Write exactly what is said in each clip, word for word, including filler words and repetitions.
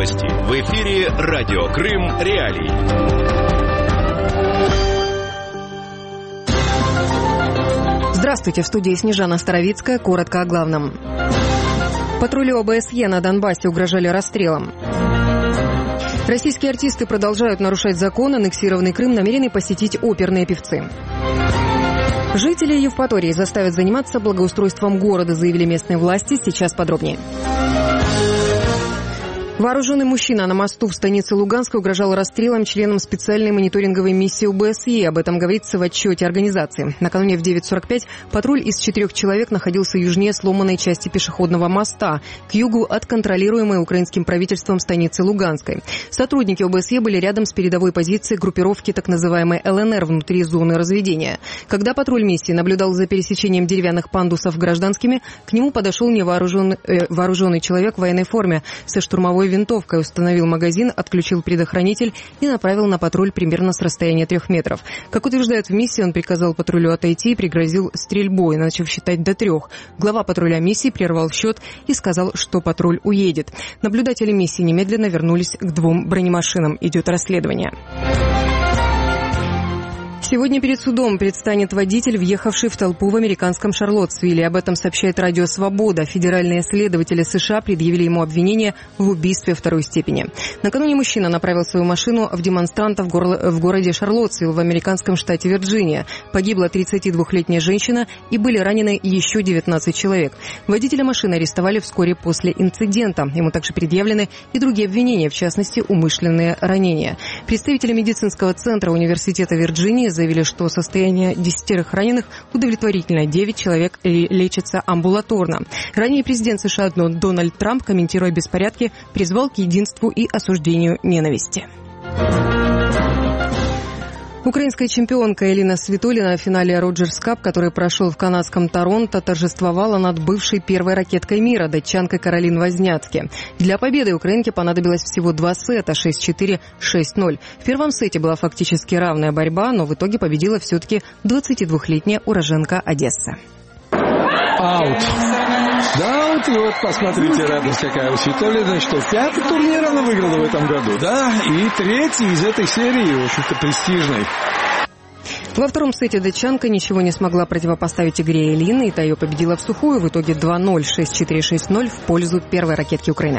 Новости. В эфире Радио Крым Реалии. Здравствуйте, в студии Снежана Старовицкая. Коротко о главном. Патрулю ОБСЕ на Донбассе угрожали расстрелом. Российские артисты продолжают нарушать закон. Аннексированный Крым намерены посетить оперные певцы. Жители Евпатории заставят заниматься благоустройством города, заявили местные власти. Сейчас подробнее. Вооруженный мужчина на мосту в станице Луганской угрожал расстрелом членам специальной мониторинговой миссии ОБСЕ. Об этом говорится в отчете организации. Накануне в девять сорок пять патруль из четырех человек находился южнее сломанной части пешеходного моста, к югу от контролируемой украинским правительством станицы Луганской. Сотрудники ОБСЕ были рядом с передовой позицией группировки так называемой ЛНР внутри зоны разведения. Когда патруль миссии наблюдал за пересечением деревянных пандусов гражданскими, к нему подошел невооруженный э, вооруженный человек в военной форме со штурмовой винтовкой, установил магазин, отключил предохранитель и направил на патруль примерно с расстояния трех метров. Как утверждают в миссии, он приказал патрулю отойти и пригрозил стрельбой, начав считать до трех. Глава патруля миссии прервал счет и сказал, что патруль уедет. Наблюдатели миссии немедленно вернулись к двум бронемашинам. Идет расследование. Сегодня перед судом предстанет водитель, въехавший в толпу в американском Шарлоттсвилле. Об этом сообщает Радио Свобода. Федеральные следователи США предъявили ему обвинение в убийстве второй степени. Накануне мужчина направил свою машину в демонстрантов в городе Шарлоттсвилл в американском штате Вирджиния. Погибла тридцатидвухлетняя женщина и были ранены еще девятнадцать человек. Водителя машины арестовали вскоре после инцидента. Ему также предъявлены и другие обвинения, в частности, умышленные ранения. Представители медицинского центра университета Вирджинии заявили, что состояние десятерых раненых удовлетворительно. Девять человек лечатся амбулаторно. Ранее президент США Дональд Трамп, комментируя беспорядки, призвал к единству и осуждению ненависти. Украинская чемпионка Элина Свитолина в финале Роджерс Кап, который прошел в канадском Торонто, торжествовала над бывшей первой ракеткой мира, датчанкой Каролин Возняцки. Для победы украинке понадобилось всего два сета – шесть-четыре, шесть-ноль. В первом сете была фактически равная борьба, но в итоге победила все-таки двадцатидвухлетняя уроженка Одессы. Аут. Да, вот, вот, посмотрите, радость какая у Свитолины, что пятый турнир она выиграла в этом году, да, и третий из этой серии, в общем-то, престижной. Во втором сете датчанка ничего не смогла противопоставить игре Элины, и та ее победила в сухую, в итоге два-ноль, шесть-четыре, шесть-ноль в пользу первой ракетки Украины.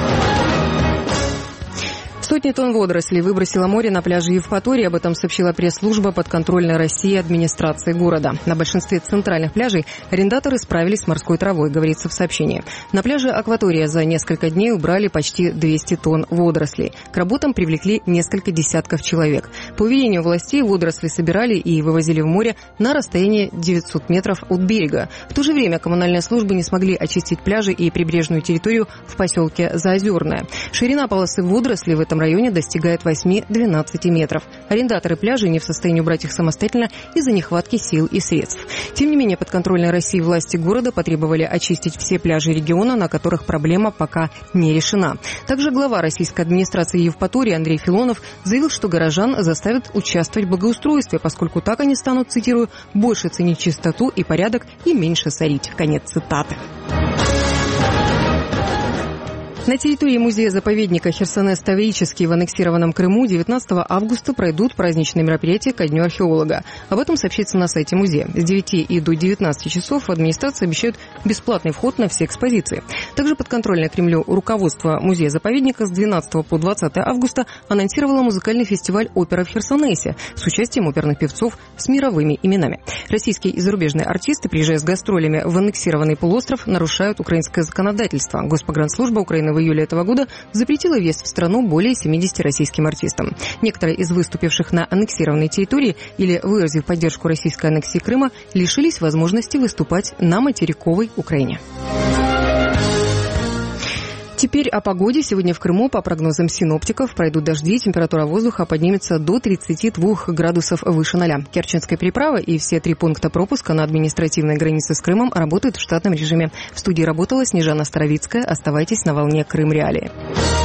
Сотни тонн водорослей выбросило море на пляже Евпатории. Об этом сообщила пресс-служба подконтрольной России администрации города. На большинстве центральных пляжей арендаторы справились с морской травой, говорится в сообщении. На пляже Акватория за несколько дней убрали почти двести тонн водорослей. К работам привлекли несколько десятков человек. По уверению властей, водоросли собирали и вывозили в море на расстояние девятьсот метров от берега. В то же время коммунальные службы не смогли очистить пляжи и прибрежную территорию в поселке Заозерное. Ширина полосы водорослей в этом районе достигает восемь-двенадцать метров. Арендаторы пляжей не в состоянии убрать их самостоятельно из-за нехватки сил и средств. Тем не менее, подконтрольной России власти города потребовали очистить все пляжи региона, на которых проблема пока не решена. Также глава российской администрации Евпатории Андрей Филонов заявил, что горожан заставят участвовать в благоустройстве, поскольку так они станут, цитирую, больше ценить чистоту и порядок и меньше сорить. Конец цитаты. На территории музея-заповедника Херсонес-Таврический в аннексированном Крыму девятнадцатого августа пройдут праздничные мероприятия ко Дню археолога. Об этом сообщится на сайте музея. С девяти и до девятнадцати часов в администрации обещают бесплатный вход на все экспозиции. Также подконтрольное Кремлю руководство музея-заповедника с двенадцатого по двадцатое августа анонсировало музыкальный фестиваль «Опера в Херсонесе» с участием оперных певцов с мировыми именами. Российские и зарубежные артисты, приезжая с гастролями в аннексированный полуостров, нарушают украинское законодательство. Госпогранслужба Украины в июле этого года запретила въезд в страну более семидесяти российским артистам. Некоторые из выступивших на аннексированной территории или выразив поддержку российской аннексии Крыма лишились возможности выступать на материковой Украине. Теперь о погоде. Сегодня в Крыму, по прогнозам синоптиков, пройдут дожди, температура воздуха поднимется до тридцати двух градусов выше ноля. Керченская переправа и все три пункта пропуска на административной границе с Крымом работают в штатном режиме. В студии работала Снежана Старовицкая. Оставайтесь на волне Крым Реалии.